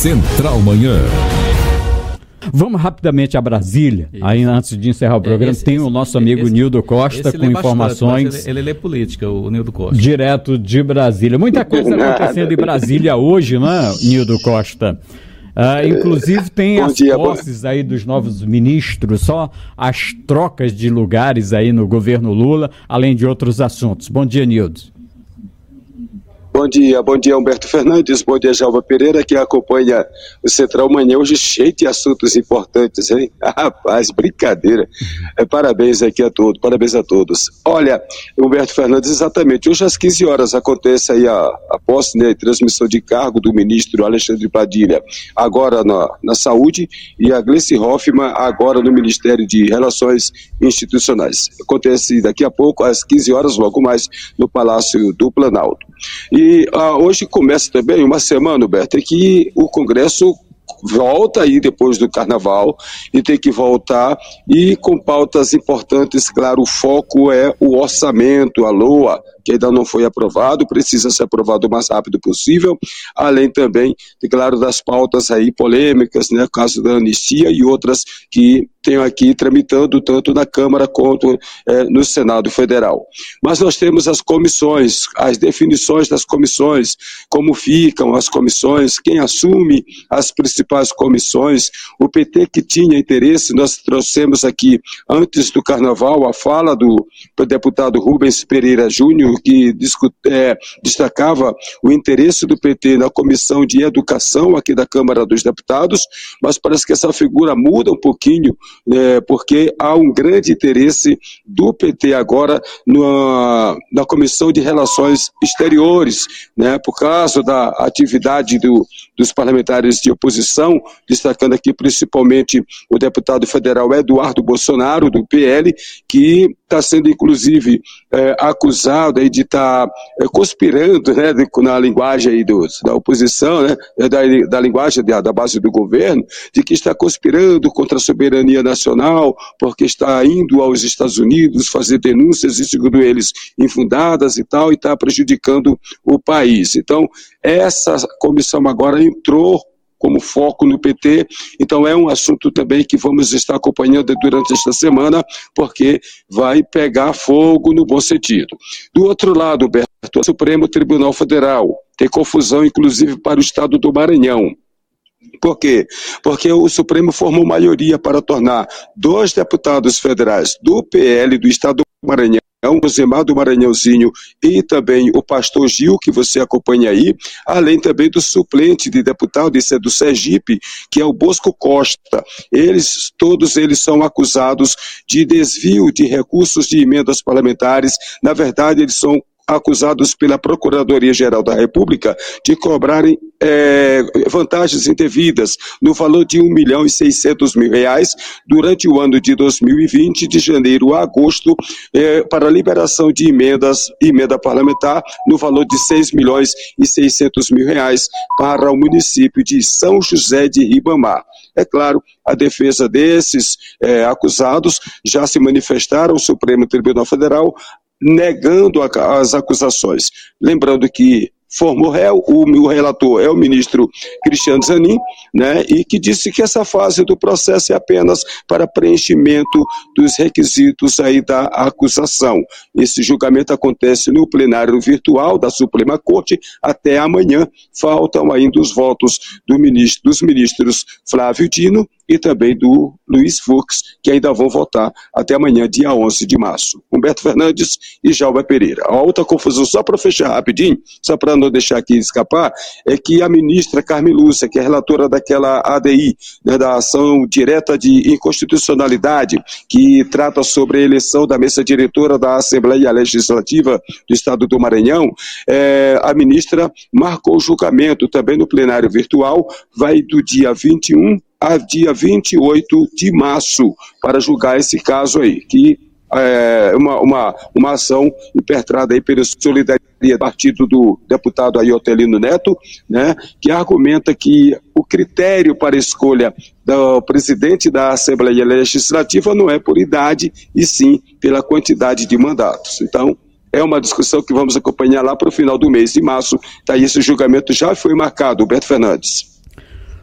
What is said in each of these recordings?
Central Manhã. Vamos rapidamente a Brasília. Isso. Aí, antes de encerrar o programa, tem o nosso amigo Nildo Costa com informações. Bastante, ele lê política, o Nildo Costa. Direto de Brasília. Muita coisa acontecendo em Brasília hoje, né, Nildo Costa? Inclusive tem as posses aí dos novos ministros, só as trocas de lugares aí no governo Lula, além de outros assuntos. Bom dia, Nildo. Bom dia Humberto Fernandes, bom dia Jalva Pereira, que acompanha o Central Manhã hoje cheio de assuntos importantes, hein? Rapaz, brincadeira. Parabéns aqui a todos, parabéns a todos. Olha, Humberto Fernandes, exatamente, hoje às 15 horas acontece aí a posse, né, transmissão de cargo do ministro Alexandre Padilha, agora na Saúde, e a Gleice Hoffmann agora no Ministério de Relações Institucionais. Acontece daqui a pouco, às 15 horas, logo mais, no Palácio do Planalto. E hoje começa também uma semana, Humberto, que o Congresso volta aí depois do Carnaval e tem que voltar e com pautas importantes, claro, o foco é o orçamento, a LOA, que ainda não foi aprovado, precisa ser aprovado o mais rápido possível, além também, claro, das pautas aí polêmicas, né, o caso da anistia e outras que tem aqui tramitando tanto na Câmara quanto no Senado Federal. Mas nós temos as comissões, as definições das comissões, como ficam as comissões, quem assume as principais comissões, o PT que tinha interesse, nós trouxemos aqui antes do Carnaval a fala do deputado Rubens Pereira Júnior, que destacava o interesse do PT na Comissão de Educação aqui da Câmara dos Deputados, mas parece que essa figura muda um pouquinho, porque há um grande interesse do PT agora na Comissão de Relações Exteriores, né, por causa da atividade dos parlamentares de oposição, destacando aqui principalmente o deputado federal Eduardo Bolsonaro, do PL, que está sendo inclusive acusado aí de estar conspirando, né, na linguagem aí da oposição, né, da linguagem da base do governo, de que está conspirando contra a soberania nacional, porque está indo aos Estados Unidos fazer denúncias, e segundo eles, infundadas e tal, e está prejudicando o país. Então, essa comissão agora entrou como foco no PT, então é um assunto também que vamos estar acompanhando durante esta semana, porque vai pegar fogo no bom sentido. Do outro lado, Beto, o Supremo Tribunal Federal tem confusão, inclusive, para o estado do Maranhão. Por quê? Porque o Supremo formou maioria para tornar 2 deputados federais do PL do estado do Maranhão, o Zemar do Maranhãozinho e também o pastor Gil, que você acompanha aí, além também do suplente de deputado, esse é do Sergipe, que é o Bosco Costa. Todos eles são acusados de desvio de recursos de emendas parlamentares. Na verdade, eles são acusados pela Procuradoria-Geral da República de cobrarem vantagens indevidas no valor de R$1.600.000 durante o ano de 2020, de janeiro a agosto, para liberação de emenda parlamentar no valor de R$6.600.000 para o município de São José de Ribamar. É claro, a defesa desses acusados já se manifestaram ao Supremo Tribunal Federal, negando as acusações. Lembrando que formou réu, o relator é o ministro Cristiano Zanin, né, e que disse que essa fase do processo é apenas para preenchimento dos requisitos aí da acusação. Esse julgamento acontece no plenário virtual da Suprema Corte até amanhã. Faltam ainda os votos dos ministros Flávio Dino e também do Luiz Fux, que ainda vão votar até amanhã, dia 11 de março. Humberto Fernandes e Jalva Pereira. A outra confusão, só para fechar rapidinho, só para não deixar aqui escapar, é que a ministra Carmen Lúcia, que é relatora daquela ADI, né, da ação direta de inconstitucionalidade, que trata sobre a eleição da mesa diretora da Assembleia Legislativa do Estado do Maranhão, a ministra marcou o julgamento também no plenário virtual, vai do dia 21 a dia 28 de março, para julgar esse caso aí, que é uma ação impetrada aí pela Solidariedade, partido do deputado aí Otelino Neto, né, que argumenta que o critério para a escolha do presidente da Assembleia Legislativa não é por idade, e sim pela quantidade de mandatos. Então, é uma discussão que vamos acompanhar lá para o final do mês de março. Tá, esse julgamento já foi marcado, Humberto Fernandes.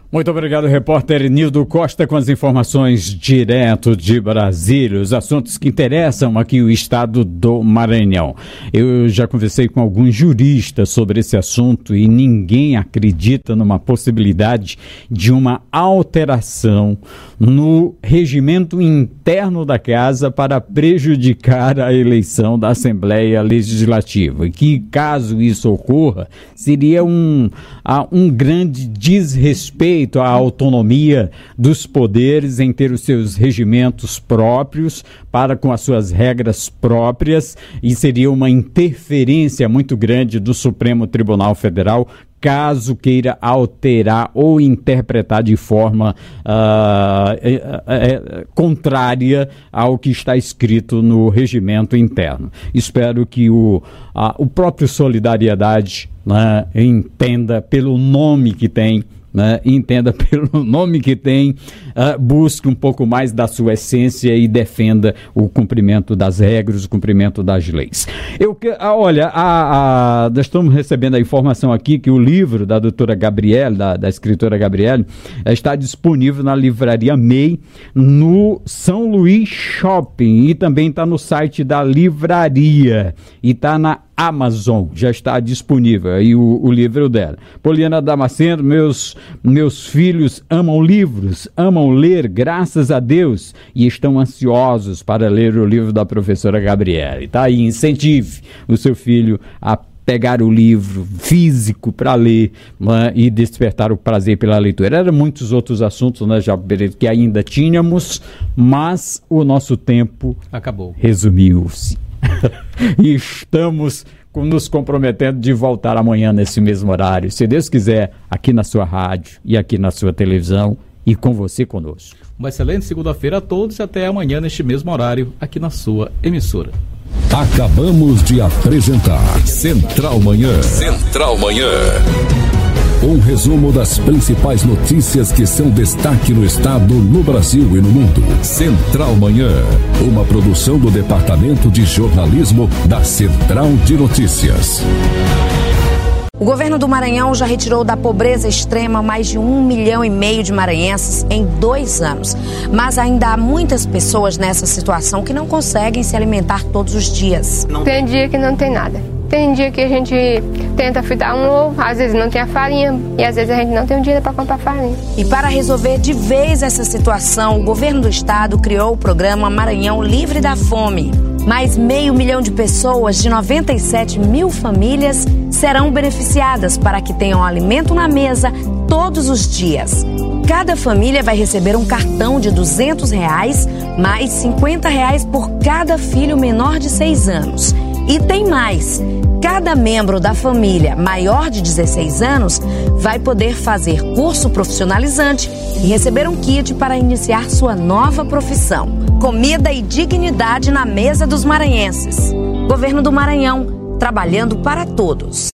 Muito obrigado, repórter Nildo Costa, com as informações direto de Brasília, os assuntos que interessam aqui o estado do Maranhão. Eu já conversei com alguns juristas sobre esse assunto e ninguém acredita numa possibilidade de uma alteração no regimento interno da casa para prejudicar a eleição da Assembleia Legislativa. E que, caso isso ocorra, seria um grande desrespeito à autonomia dos poderes em ter os seus regimentos próprios, para com as suas regras próprias, e seria uma interferência muito grande do Supremo Tribunal Federal, caso queira alterar ou interpretar de forma contrária ao que está escrito no regimento interno. Espero que o próprio Solidariedade, né, entenda pelo nome que tem, busque um pouco mais da sua essência e defenda o cumprimento das regras, o cumprimento das leis. Nós estamos recebendo a informação aqui que o livro da doutora Gabriele, da escritora Gabriele, está disponível na Livraria MEI, no São Luís Shopping, e também está no site da livraria, e está na Amazon, já está disponível aí o livro dela. Poliana Damasceno, meus filhos amam livros, amam ler, graças a Deus, e estão ansiosos para ler o livro da professora Gabriele. Tá aí, incentive o seu filho a pegar o livro físico para ler, né, e despertar o prazer pela leitura. Eram muitos outros assuntos, né, já que ainda tínhamos, mas o nosso tempo acabou. Resumiu-se. E estamos nos comprometendo de voltar amanhã nesse mesmo horário, se Deus quiser, aqui na sua rádio e aqui na sua televisão, e com você conosco. Uma excelente segunda-feira a todos e até amanhã neste mesmo horário aqui na sua emissora. Acabamos de apresentar Central Manhã. Central Manhã. Um resumo das principais notícias que são destaque no estado, no Brasil e no mundo. Central Manhã, uma produção do Departamento de Jornalismo da Central de Notícias. O governo do Maranhão já retirou da pobreza extrema mais de 1,5 milhão de maranhenses em 2 anos. Mas ainda há muitas pessoas nessa situação que não conseguem se alimentar todos os dias. Tem dia que não tem nada. Tem dia que a gente tenta fritar um ovo, às vezes não tem a farinha e às vezes a gente não tem um dinheiro para comprar farinha. E para resolver de vez essa situação, o governo do estado criou o programa Maranhão Livre da Fome. Mais 500 mil de pessoas de 97 mil famílias serão beneficiadas para que tenham alimento na mesa todos os dias. Cada família vai receber um cartão de R$200, mais R$50 por cada filho menor de 6 anos. E tem mais. Cada membro da família maior de 16 anos vai poder fazer curso profissionalizante e receber um kit para iniciar sua nova profissão. Comida e dignidade na mesa dos maranhenses. Governo do Maranhão, trabalhando para todos.